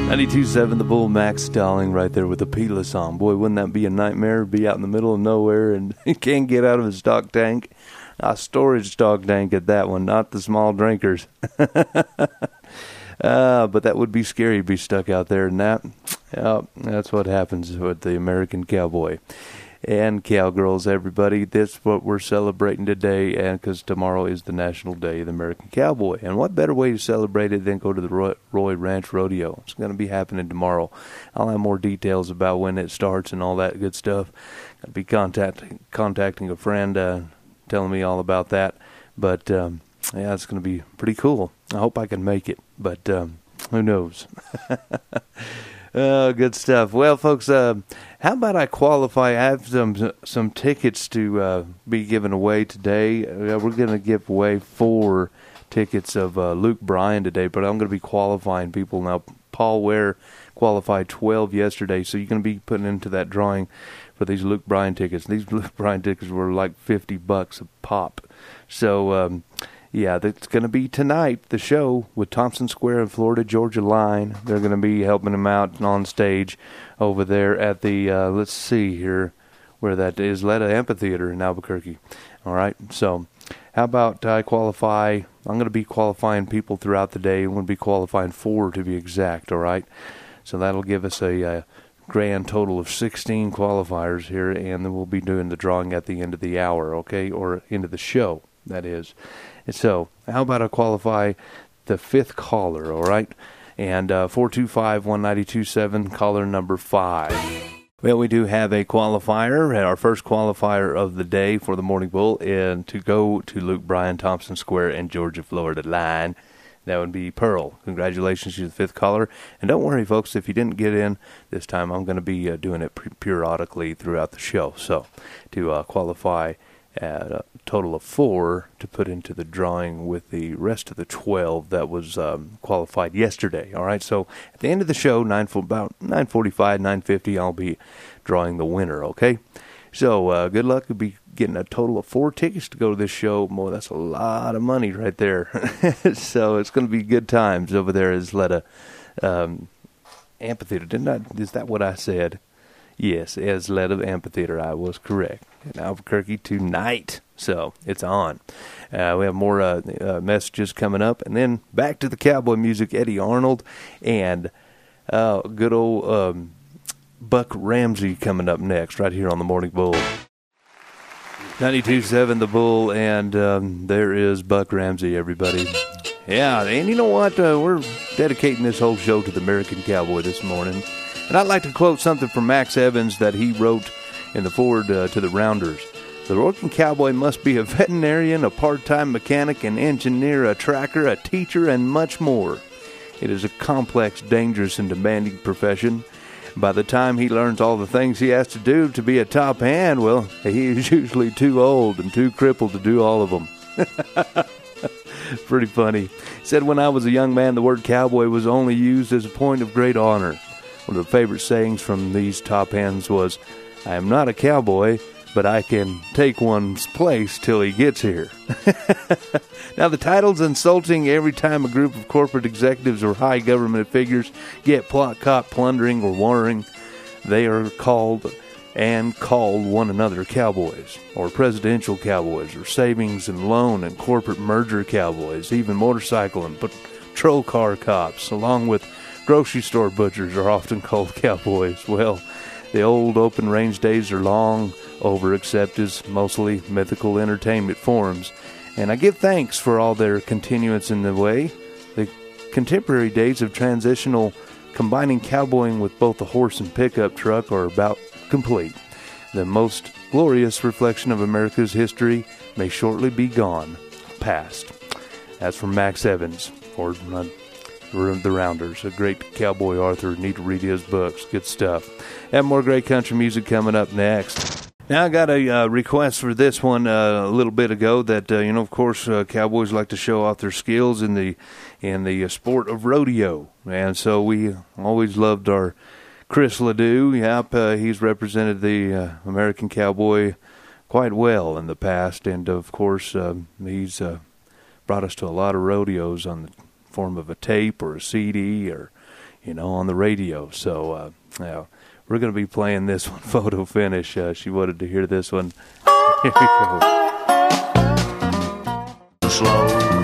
92.7 The Bull, Max Stalling right there with the P-less on. Boy, wouldn't that be a nightmare? Be out in the middle of nowhere and he can't get out of his stock tank. A storage stock tank at that one, not the small drinkers. But that would be scary to be stuck out there and that. Yeah, that's what happens with the American cowboy. And cowgirls, everybody, that's what we're celebrating today, and because tomorrow is the National Day of the American Cowboy. And what better way to celebrate it than go to the Roy Ranch Rodeo? It's going to be happening tomorrow. I'll have more details about when it starts and all that good stuff. I'll be contacting a friend, telling me all about that. But, yeah, it's going to be pretty cool. I hope I can make it, but who knows? Oh, good stuff. Well, folks, how about I qualify? I have some tickets to be given away today. We're going to give away 4 tickets of Luke Bryan today, but I'm going to be qualifying people now. Paul Ware qualified 12 yesterday, so you're going to be putting into that drawing for these Luke Bryan tickets. These Luke Bryan tickets were like $50 a pop. So, yeah, that's going to be tonight, the show with Thompson Square and Florida Georgia Line. They're going to be helping him out on stage over there at the, let's see here, where that is, Isleta Amphitheater in Albuquerque. All right, so how about I qualify? I'm going to be qualifying people throughout the day. I'm going to be qualifying 4 to be exact, all right? So that'll give us a grand total of 16 qualifiers here, and then we'll be doing the drawing at the end of the hour, okay, or end of the show, that is. So, how about I qualify the 5th caller, all right? And 425-1927, caller number 5. Well, we do have a qualifier, our first qualifier of the day for the Morning Bull, and to go to Luke Bryan, Thompson Square, and Georgia, Florida line. That would be Pearl. Congratulations to the 5th caller. And don't worry, folks, if you didn't get in this time, I'm going to be doing it periodically throughout the show. So, to qualify at a total of 4 to put into the drawing with the rest of the 12 that was qualified yesterday. All right, so at the end of the show, about 9:45, 9:50, I'll be drawing the winner, okay? So good luck. You'll be getting a total of 4 tickets to go to this show. Boy, that's a lot of money right there. So it's going to be good times over there at Isleta Amphitheater. Is that what I said? Yes, Isleta Amphitheater. I was correct. In Albuquerque tonight. So it's on. We have more messages coming up. And then back to the cowboy music, Eddie Arnold and good old Buck Ramsey coming up next right here on the Morning Bull. 92.7 The Bull, and there is Buck Ramsey, everybody. Yeah, and you know what? We're dedicating this whole show to the American cowboy this morning. And I'd like to quote something from Max Evans that he wrote in the foreword to the Rounders. The working cowboy must be a veterinarian, a part-time mechanic, an engineer, a tracker, a teacher, and much more. It is a complex, dangerous, and demanding profession. By the time he learns all the things he has to do to be a top hand, well, he is usually too old and too crippled to do all of them. Pretty funny. He said, when I was a young man, the word cowboy was only used as a point of great honor. One of the favorite sayings from these top hands was, I am not a cowboy, but I can take one's place till he gets here. Now, the title's insulting every time a group of corporate executives or high government figures get caught plundering or warring. They are called one another cowboys, or presidential cowboys, or savings and loan and corporate merger cowboys, even motorcycle and patrol car cops, along with grocery store butchers are often called cowboys. Well, the old open range days are long over, except as mostly mythical entertainment forms. And I give thanks for all their continuance in the way. The contemporary days of transitional combining cowboying with both the horse and pickup truck are about complete. The most glorious reflection of America's history may shortly be gone, past. That's from Max Evans, or the Rounders, a great cowboy author. Need to read his books. Good stuff. Have more great country music coming up next. Now, I got a request for this one a little bit ago that, of course, cowboys like to show off their skills in the sport of rodeo. And so we always loved our Chris Ledoux. Yep, he's represented the American cowboy quite well in the past. And, of course, he's brought us to a lot of rodeos on the form of a tape or a CD or, on the radio. So, we're going to be playing this one, Photo Finish. She wanted to hear this one. Here we go. Slow.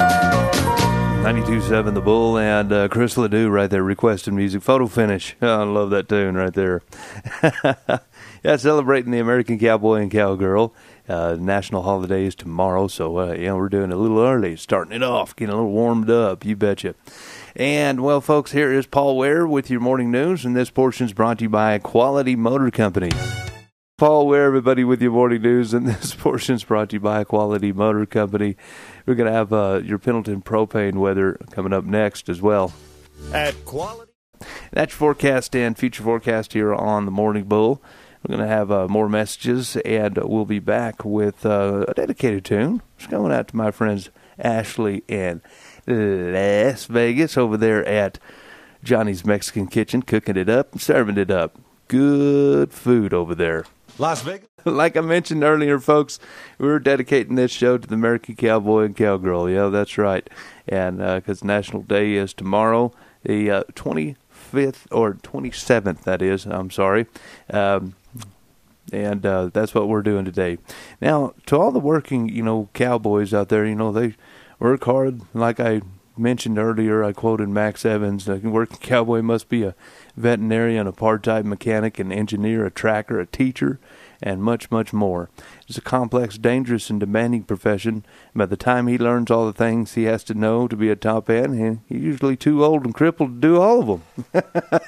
92.7 The Bull and Chris Ledoux right there requesting music. Photo Finish. Oh, I love that tune right there. Yeah, celebrating the American cowboy and cowgirl. National holiday is tomorrow, so we're doing it a little early, starting it off, getting a little warmed up, you betcha. And, well, folks, here is Paul Ware with your morning news, and this portion is brought to you by Quality Motor Company. Paul Ware, everybody, with your morning news, and this portion is brought to you by Quality Motor Company. We're going to have your Pendleton propane weather coming up next as well. At Quality. That's your forecast and future forecast here on the Morning Bull. We're going to have more messages, and we'll be back with a dedicated tune. It's going out to my friends Ashley and Las Vegas over there at Johnny's Mexican Kitchen, cooking it up and serving it up. Good food over there. Las Vegas. Like I mentioned earlier, folks, we're dedicating this show to the American cowboy and cowgirl. Yeah, that's right. And because National Day is tomorrow, the 25th or 27th, that is. I'm sorry. And that's what we're doing today. Now, to all the working, cowboys out there, they work hard. Like I mentioned earlier, I quoted Max Evans, a working cowboy must be a veterinarian, a part-time mechanic, an engineer, a tracker, a teacher, and much, much more. It's a complex, dangerous, and demanding profession. By the time he learns all the things he has to know to be a top end, he's usually too old and crippled to do all of them.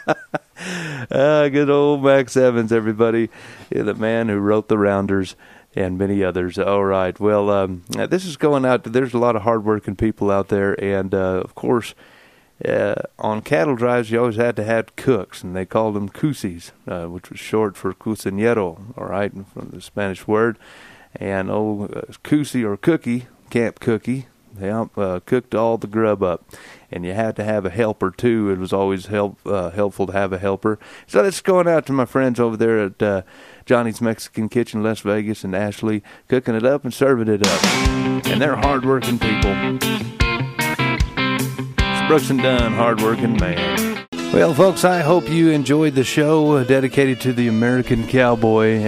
Good old Max Evans, everybody. Yeah, the man who wrote The Rounders and many others. All right. Well, this is going out. There's a lot of hardworking people out there, and of course, on cattle drives, you always had to have cooks, and they called them cusis, which was short for cusinero. All right, from the Spanish word. And cusi or cookie, camp cookie, they cooked all the grub up. And you had to have a helper, too. It was always helpful to have a helper. So that's going out to my friends over there at Johnny's Mexican Kitchen, Las Vegas, and Ashley, cooking it up and serving it up. And they're hard-working people. It's Brooks and Dunn, hard-working man. Well, folks, I hope you enjoyed the show dedicated to the American cowboy.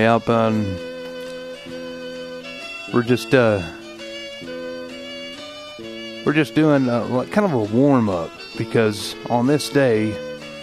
We're just doing kind of a warm-up, because on this day,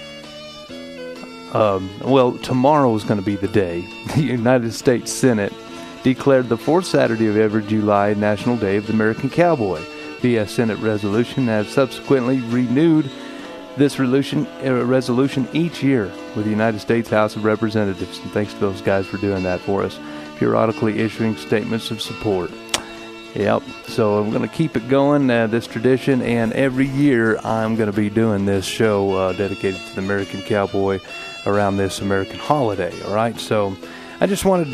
tomorrow is going to be the day the United States Senate declared the fourth Saturday of every July National Day of the American Cowboy. The Senate resolution has subsequently renewed this resolution each year with the United States House of Representatives. And thanks to those guys for doing that for us, periodically issuing statements of support. Yep, so I'm going to keep it going, this tradition, and every year I'm going to be doing this show dedicated to the American cowboy around this American holiday, all right? So I just wanted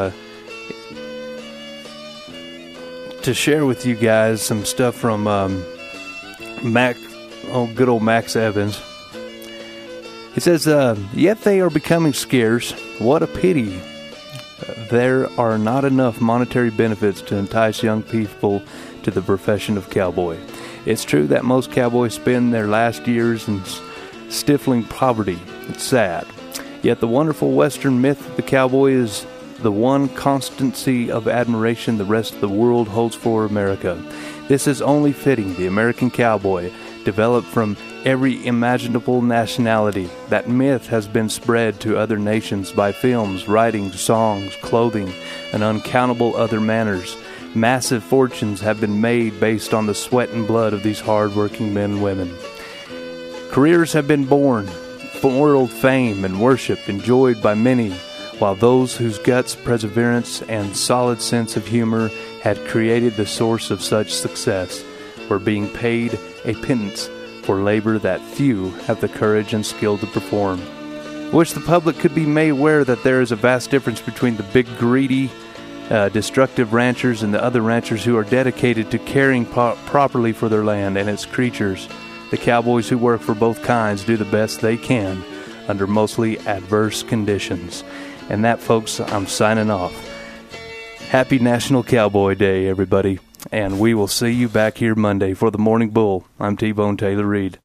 to share with you guys some stuff from good old Max Evans. He says, yet they are becoming scarce. What a pity. There are not enough monetary benefits to entice young people to the profession of cowboy. It's true that most cowboys spend their last years in stifling poverty. It's sad. Yet the wonderful Western myth of the cowboy is the one constancy of admiration the rest of the world holds for America. This is only fitting. The American cowboy, developed from every imaginable nationality. That myth has been spread to other nations by films, writings, songs, clothing, and uncountable other manners. Massive fortunes have been made based on the sweat and blood of these hard-working men and women. Careers have been born, world fame and worship enjoyed by many, while those whose guts, perseverance, and solid sense of humor had created the source of such success were being paid a pittance for labor that few have the courage and skill to perform. I wish the public could be made aware that there is a vast difference between the big, greedy, destructive ranchers and the other ranchers who are dedicated to caring properly for their land and its creatures. The cowboys who work for both kinds do the best they can under mostly adverse conditions. And that, folks, I'm signing off. Happy National Cowboy Day, everybody. And we will see you back here Monday for the Morning Bull. I'm T-Bone Taylor Reed.